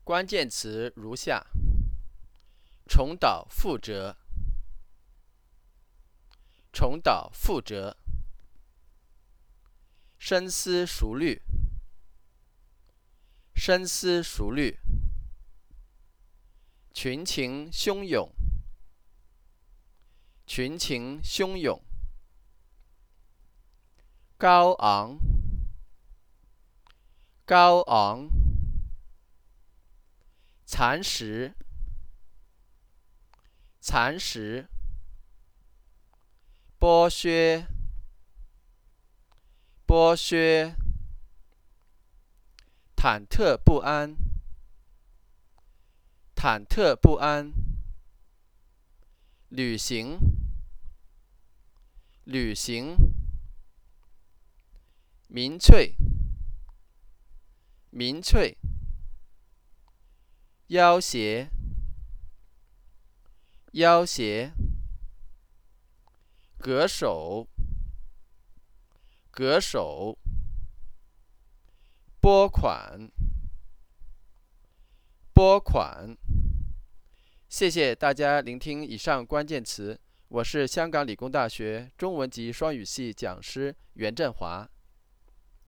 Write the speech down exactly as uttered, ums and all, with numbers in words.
关键词如下：重蹈覆辙，重蹈覆辙；深思熟虑，深思熟虑；群情汹涌，群情汹涌；高昂，高昂；蚕食，蚕食；剥削，剥削；忐忑不安，忐忑不安；旅行，旅行；民粹，民粹；要挟，要挟；恪守，恪守；拨款，拨款。谢谢大家聆听以上关键词，我是香港理工大学中文及双语系讲师袁振华。